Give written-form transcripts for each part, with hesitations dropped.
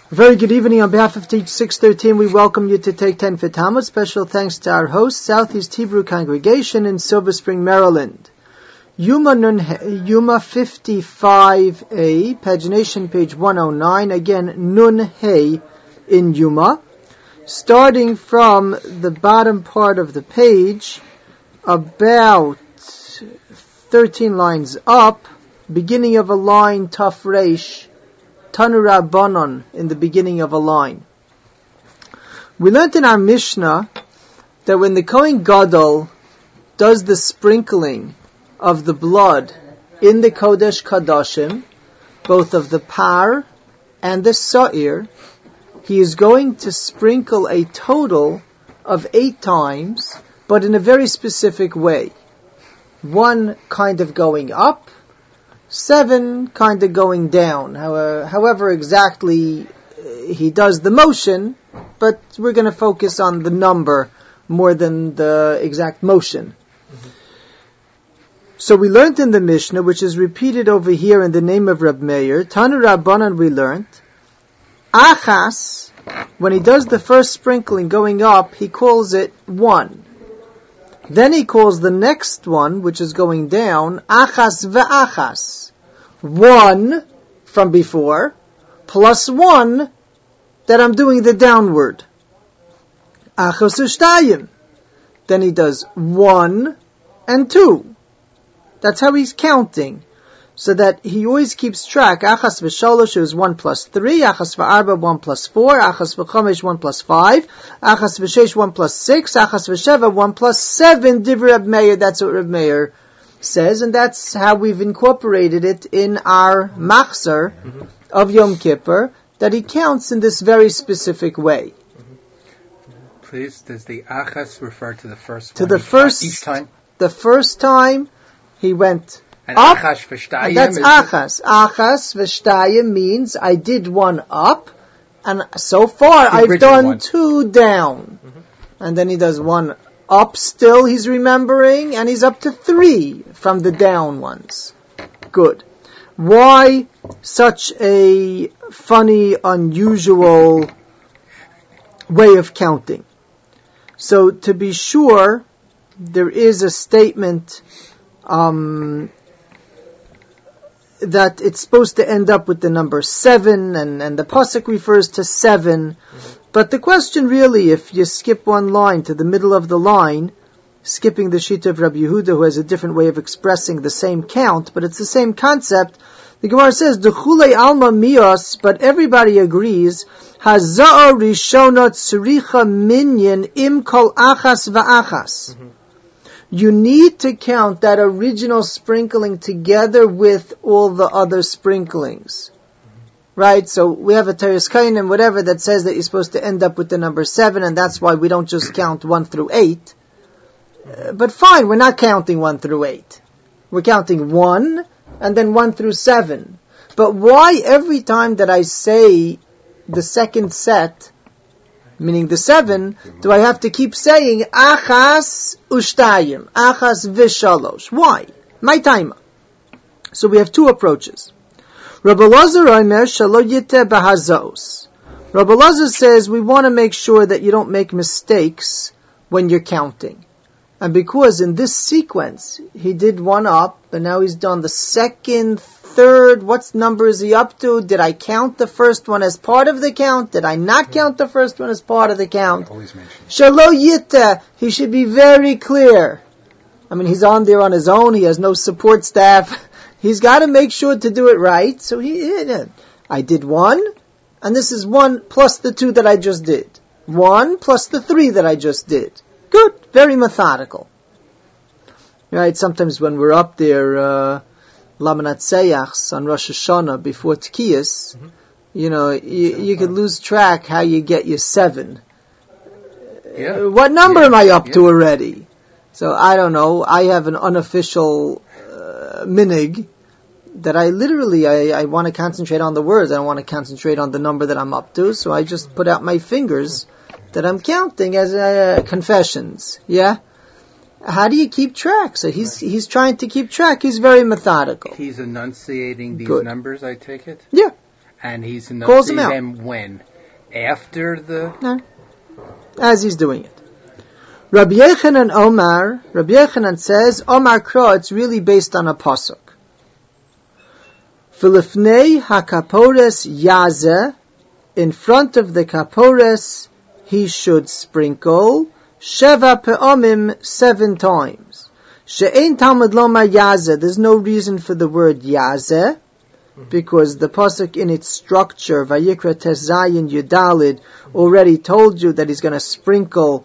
Very good evening. On behalf of Teach 613, we welcome you to Take 10 for Talmud. Special thanks to our host, Southeast Hebrew Congregation in Silver Spring, Maryland. Yuma 55a, pagination page 109. Again, Nun Hey in Yuma. Starting from the bottom part of the page, about 13 lines up, beginning of a line, Taf Reish, Tanu Rabbanon, in the beginning of a line. We learned in our Mishnah that when the Kohen Gadol does the sprinkling of the blood in the Kodesh Kadashim, both of the Par and the Sa'ir, he is going to sprinkle a total of 8 times, but in a very specific way. 1 kind of going up, 7 kind of going down. However exactly he does the motion, but we're going to focus on the number more than the exact motion. Mm-hmm. So we learned in the Mishnah, which is repeated over here in the name of Reb Meir, Tanu Rabbanan, we learned, Achas, when he does the first sprinkling going up, he calls it 1. Then he calls the next one, which is going down, Achas ve'achas. 1 from before, plus 1 that I'm doing the downward. Achas u'shtayim. Then he does 1 and 2. That's how he's counting. So that he always keeps track. Achas v'shalosh is 1 plus 3. Achas v'arba 1 plus 4. Achas v'chomesh 1 plus 5. Achas v'shesh 1 plus 6. Achas v'sheva 1 plus 7. Divrei Reb Meir. That's what Reb Meir says. And that's how we've incorporated it in our machzor of Yom Kippur, that he counts in this very specific way. Please, does the achas refer to the first one? To the first, each time? The first time he went and up, achas v'shtayim, that's achas. Achas v'shtayim means I did 1 up, and so far I've done 1. 2 down. Mm-hmm. And then he does 1 up still, he's remembering, and he's up to 3 from the down ones. Good. Why such a funny, unusual way of counting? So to be sure, there is a statement that it's supposed to end up with the number 7, and the pasuk refers to 7. Mm-hmm. But the question really, if you skip 1 line to the middle of the line, skipping the Shita of Rabbi Yehuda, who has a different way of expressing the same count, but it's the same concept, the Gemara says, D'chulei alma mios, but everybody agrees, Haza'ah rishonot tzricha minyan im kol achas va'achas. Mm-hmm. You need to count that original sprinkling together with all the other sprinklings. Right? So we have a Teres Kain and whatever that says that you're supposed to end up with the number 7, and that's why we don't just count 1 through 8. But fine, we're not counting 1 through 8. We're counting 1 and then 1 through 7. But why every time that I say the second set, meaning the 7, do I have to keep saying achas u'shtayim, achas v'shalosh? Why? My time. So we have 2 approaches. Rabbi Elazar Omer shalo yiteh b'hazos. Rabbi Elazar says we want to make sure that you don't make mistakes when you're counting. And because in this sequence he did 1 up, and now he's done the second, third, what number is he up to? Did I count the first one as part of the count? Did I not count the first one as part of the count? Shalo yiteh, he should be very clear. I mean, he's on there on his own, he has no support staff. He's got to make sure to do it right. So I did 1, and this is 1 plus the 2 that I just did. 1 plus the 3 that I just did. Good, very methodical. Right, sometimes when we're up there, Lamanat Seyachs on Rosh Hashanah before Tkiyas, you could lose track how you get your 7. Yeah. What number am I up to already? So I don't know. I have an unofficial minig that I want to concentrate on the words. I don't want to concentrate on the number that I'm up to. So I just put out my fingers that I'm counting as confessions. Yeah. How do you keep track? So he's trying to keep track. He's very methodical. He's enunciating these numbers, I take it? Yeah. And he's Calls him enunciating out. them when? After the... No. As he's doing it. Rabbi Yechanan says, Omar Kra, it's really based on a pasuk. Filifnei hakapores yaze, in front of the kapores, he should sprinkle sheva pe'omim 7 times. She'ein Talmud lomar yaze, there's no reason for the word yaze, because the pasuk in tes structure, Vayikra Tezayin Yudalid, already told you that he's going to sprinkle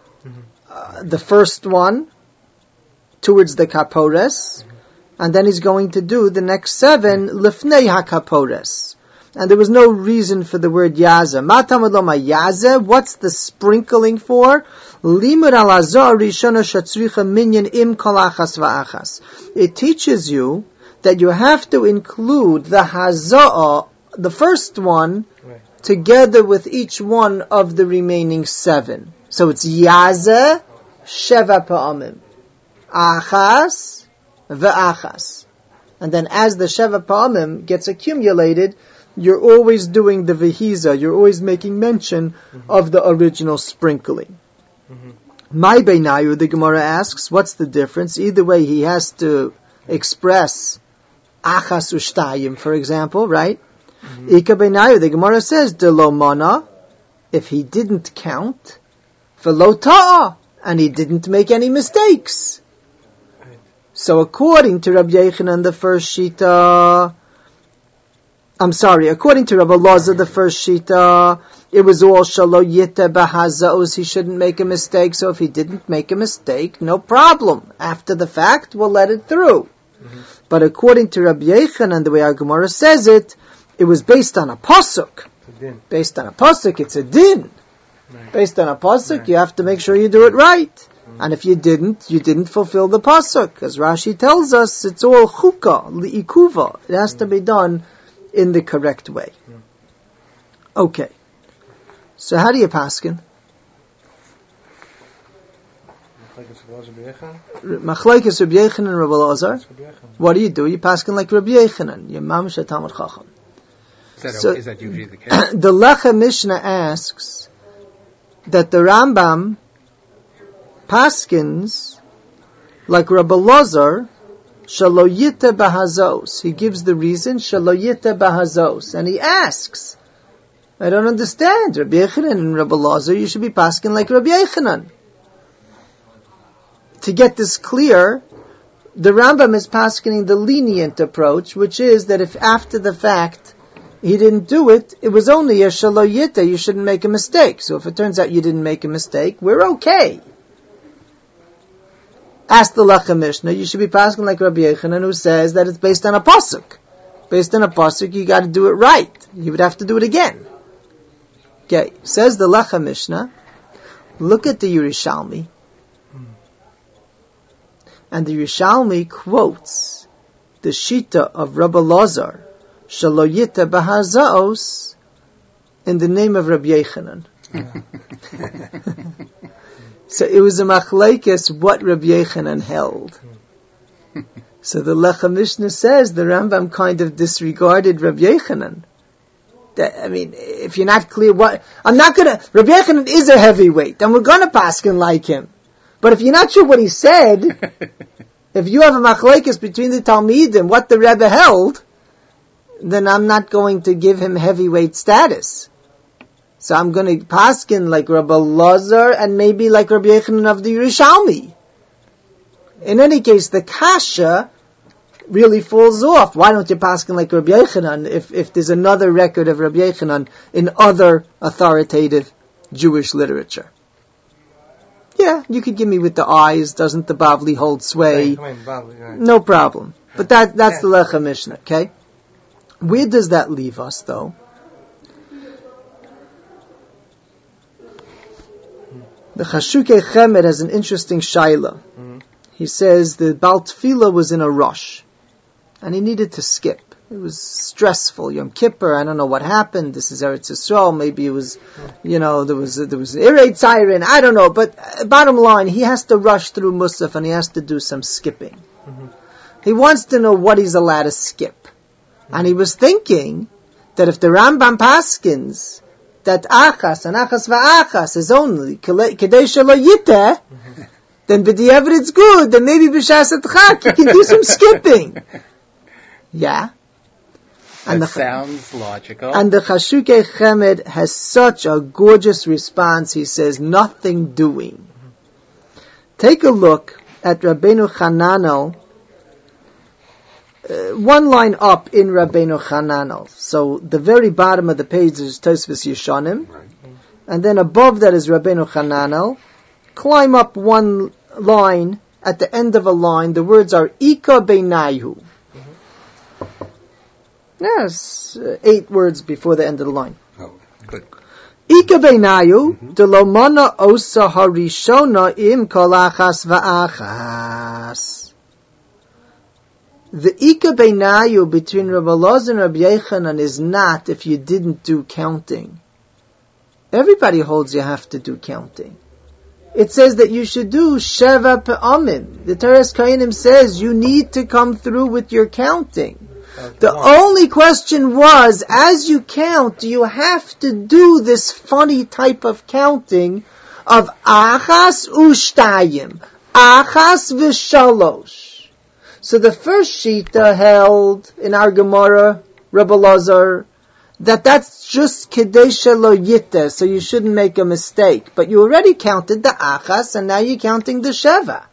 the first one towards the kapores, and then he's going to do the next 7 lifnei hakapores. And there was no reason for the word yaza. Matamad loma yaza, what's the sprinkling for? Limud al azor rishona shatzricha minyan im kol achas va'achas. It teaches you that you have to include the haza'ah, the first one, together with each one of the remaining 7. So it's yaza sheva pa'amim, achas ve'achas. And then as the sheva pa'amim gets accumulated, you're always doing the vehiza, you're always making mention of the original sprinkling. My beinayu, the Gemara asks, what's the difference? Either way, he has to express achas ushtayim, for example, right? Ika beinayu, the Gemara says, de lo mana, if he didn't count, v'lo ta'a, and he didn't make any mistakes. So according to Rabbi Yechanan, the first shita, according to Rabbi Elazar, the first shita, it was all shalo yita bahazaos, he shouldn't make a mistake, so if he didn't make a mistake, no problem. After the fact, we'll let it through. But according to Rabbi Yechanan, the way our Gemara says it, it was based on a pasuk. Based on a pasuk, it's a din. Based on a pasuk, you have to make sure you do it right. And if you didn't fulfill the pasuk. As Rashi tells us, it's all chukah, li'ikuva. It has to be done in the correct way. Okay. So how do you paskin? Machlekes Rabbi Yechanan and Rabbi Elazar. What do? You paskin like Rabbi Yechanan. You're mamish a Talmud Chacham. Is that usually the case? The Lecha Mishnah asks that the Rambam paskins like Rabbi Elazar, shalo yita bahazos. He gives the reason, shalo yita bahazos. And he asks, I don't understand. Rabbi Yechanan and Rabbi Elazar, you should be paskin like Rabbi Yechanan. To get this clear, the Rambam is paskining the lenient approach, which is that if after the fact he didn't do it, it was only a shalo yita, you shouldn't make a mistake. So if it turns out you didn't make a mistake, we're okay. Ask the Lecha Mishnah, you should be paskin like Rabbi Yechanan, who says that it's based on a pasuk. Based on a pasuk, you got to do it right. You would have to do it again. Okay, says the Lecha Mishnah, look at the Yerushalmi, and the Yerushalmi quotes the Shita of Rabbi Elazar, shalo yita bahazaos, in the name of Rabbi Yechanan. So it was a machlekes what Rabbi Yechanan held. So the Lecha Mishnah says the Rambam kind of disregarded Rabbi Yechanan. If you're not clear Rabbi Yechanan is a heavyweight, and we're gonna paskin like him. But if you're not sure what he said, if you have a machlekes between the Talmidim, what the Rebbe held, then I'm not going to give him heavyweight status. So I'm going to paskin like Rabbi Elazar and maybe like Rabbi Yechanan of the Yerushalmi. In any case, the kasha really falls off. Why don't you paskin like Rabbi Yechanan if there's another record of Rabbi Yechanan in other authoritative Jewish literature? Yeah, you could give me with the eyes. Doesn't the Bavli hold sway? No problem. But that's the Lecha Mishnah, okay? Where does that leave us, though? The Chashukei Chemed has an interesting shaila. He says the Baal Tefillah was in a rush, and he needed to skip. It was stressful. Yom Kippur, I don't know what happened. This is Eretz Yisrael. Maybe it was, there was an Irei Siren. I don't know. But bottom line, he has to rush through Musaf and he has to do some skipping. He wants to know what he's allowed to skip. And he was thinking that if the Rambam paskins that achas and achas va'achas is only kedei shelo yiteh, then b'diavad it's good, then maybe b'shas adchak you can do some skipping. Yeah? And that sounds logical. And the Chashukei Chemed has such a gorgeous response. He says, nothing doing. Take a look at Rabbeinu Chananel, one line up in Rabbeinu Chananel. So the very bottom of the page is Tosfos Yeshanim, and then above that is Rabbeinu Chananel. Climb up one line, at the end of a line, the words are Ika Beinayu. Yes, 8 words before the end of the line. Oh, good. Ika beinayu delomana osa harishona im kolachas va'achas. The Ika beinayu between Rabbi Elazar and Rabbi Yochanan is not if you didn't do counting. Everybody holds you have to do counting. It says that you should do sheva pe'amim. The Teres Kainim says you need to come through with your counting. The only question was, as you count, do you have to do this funny type of counting of achas ushtayim, achas v'shalosh? So the first shita held in our Gemara, Rabbi Elazar, that's just kedei shelo yiteh, so you shouldn't make a mistake. But you already counted the achas, and now you're counting the sheva.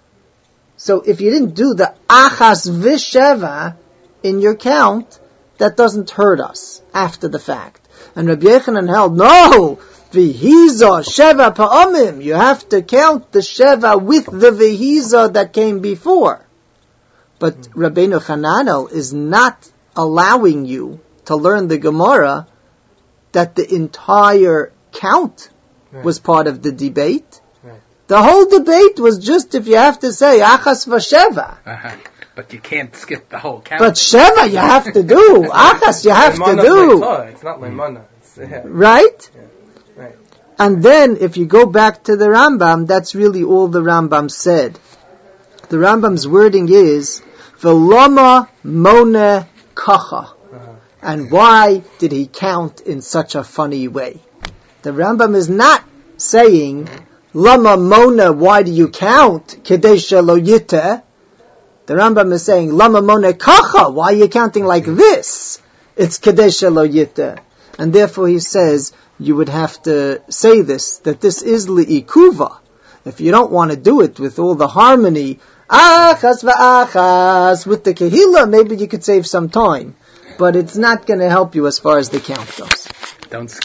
So if you didn't do the achas v'sheva in your count, that doesn't hurt us after the fact. And Rabbi Yochanan held, no, v'hiza sheva pa'amim. You have to count the sheva with the v'hiza that came before. But Rabbeinu Chananel is not allowing you to learn the Gemara that the entire count was part of the debate. The whole debate was just if you have to say achas v'sheva. But you can't skip the whole count. But sheva you have to do. Achas you have to do. It's not lemana. Right? Yeah. Right. And then if you go back to the Rambam, that's really all the Rambam said. The Rambam's wording is V'lama mona kacha. And why did he count in such a funny way? The Rambam is not saying Lama mona, why do you count? Kedei shelo yiteh. The Rambam is saying, Lama mona kacha, why are you counting like this? It's kedei shelo yiteh. And therefore he says, you would have to say this, that this is li'ikuva. If you don't want to do it with all the harmony, achas va'achas, with the kehila, maybe you could save some time. But it's not going to help you as far as the count goes. Don't